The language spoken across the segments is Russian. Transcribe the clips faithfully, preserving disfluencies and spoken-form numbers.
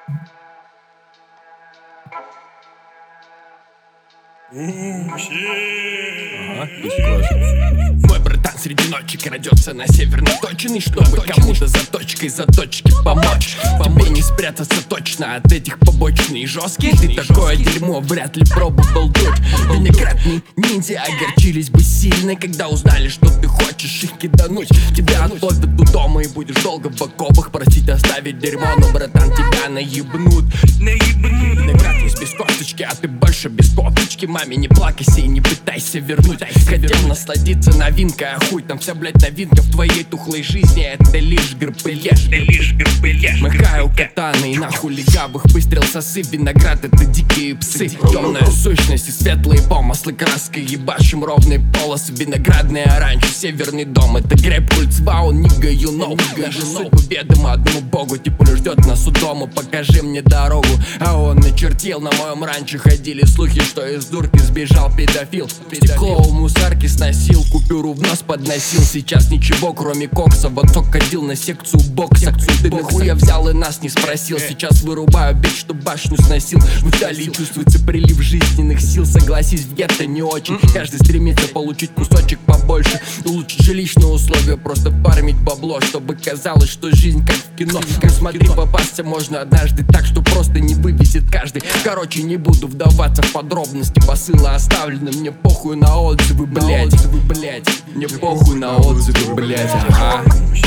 Ага, мой братан среди ночи крадется на северной точный, чтобы кому-то за точкой заточки помочь. Тебе не спрятаться точно от этих побочных и жестких. Ты такое дерьмо вряд ли пробовал тут. Виноградные ниндзя огорчились бы сильно, когда узнали, что ты хочешь их кидануть. Тебя отловят у дома и будешь долго в окопах просить оставить дерьмо, но, братан, тебя наебнут. Виноград есть без косточки, а ты больше без попочки. Маме не плакайся и не пытайся вернуть. Хотел насладиться новинкой, а хуй там вся, блять, новинка в твоей тухлой жизни. Это лишь грпележ, это лишь грпележ. Махаю катаны и нахуй легавых выстрел сосы. Виноград — это дикие псы, темная сущность и светлые помыслы. Краской ебашим ровные полосы. Виноградный оранж, северный дом — это грейп культ сваун, нига, you know. Наша суть ведома одному богу, типа ждет нас у дома. Покажи мне дорогу, а он начертил. На моем ранчо ходили слухи, что из дурки сбежал педофил. Стекло у мусорки сносил, купюру в нос подносил. Сейчас ничего кроме кокса, вот только ходил на секцию бокса. Ты нахуя взял и нас не спросил? Сейчас вырубаю бит, что башню сносил. Вдали чувствуется прилив жизненных сил. Согласись, в гетто не очень. Каждый стремится получить кусочек побольше, улучшить жилищные условия, просто фармить бабло, чтобы казалось, что жизнь как в кино. Как смотри, попасться можно однажды так, что просто не вывезет каждый. Короче, не буду вдаваться в подробности, посылы оставлены. Мне похуй на отзывы, блять, блять. Мне похуй на отзывы, блять, ага.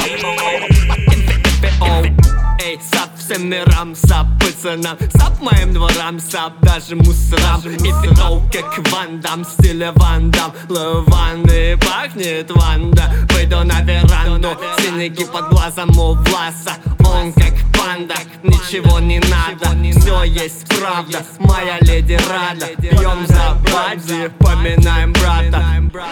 Эй, сап всем мирам, сап пацанам, сап моим дворам, сап даже мусорам. И ты оу, как Ван Дам, в стиле Ван Дам. Лаванды пахнет Ванда. Выйду на веранду, синяки под глазом у Власа. Он как панда, ничего не надо, все есть правда. Моя леди рада, пьем за бади, поминаем брата.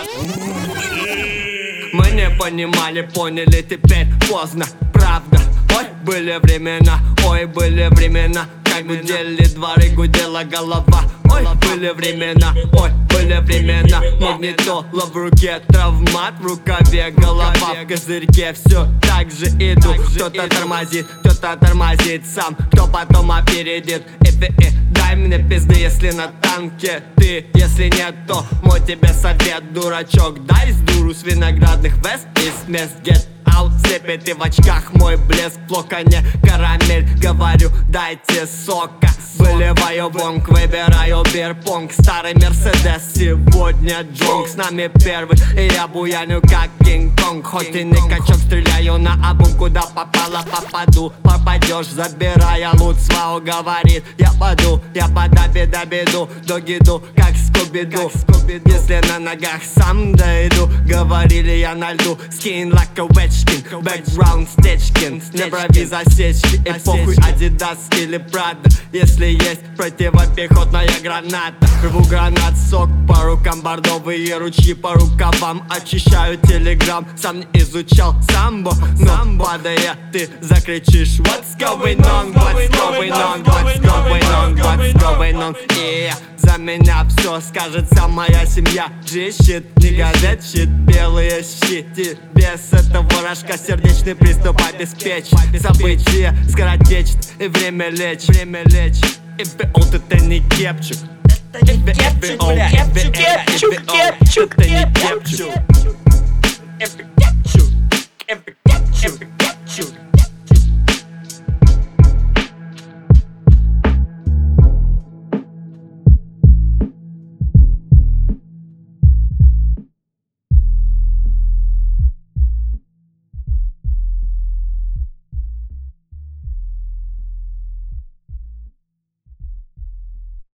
Мы не понимали, поняли, теперь поздно, правда. Ой, были времена, ой, были времена, как гудели дворы, гудела голова. Ой, были времена, ой, были времена. Магнитола в руке, травмат в рукаве, голова в козырьке. Все так же иду, кто-то тормозит, кто-то тормозит сам, кто потом опередит. Эпи, э, дай мне пизды, если на танке ты, если нет, то мой тебе совет, дурачок. Дай с дуру с виноградных вест из мест, get out. Слепит ты в очках, мой блеск, плохо не карамель. Говорю, дайте сока. Выливаю вонг, выбираю бирпонг. Старый Мерседес, сегодня джонг. С нами первый, и я буяню как Кинг-Конг. Хоть и не качок, стреляю на обум. Куда попало, попаду. Попадешь, забирая лут. Свау говорит, я паду, я подаби-дабиду. Догиду, как Скуби-Ду. Если на ногах сам дойду. Говорили, я на льду. Скин like a wedgkin, background стечкин. Не брови засечки, и похуй Адидас или Прада. Если есть противопехотная граната. Рву гранат, сок по рукам, бордовые ручьи по рукавам. Очищаю телеграм, сам не изучал самбо. Но падая, ты закричишь What's going on, what's going on, what's going on, what's going on. И за меня все скажется моя семья. G-щит, не газет-щит, белые щиты. Без этого рожка сердечный приступ обеспечь. События скоротечны, и время лечь, время лечь. ИПО, это не кепчук. Это не кепчук, бля. Кепчук, кепчук, кепчук, это не кепчук. кепчук, кепчук, кепчук.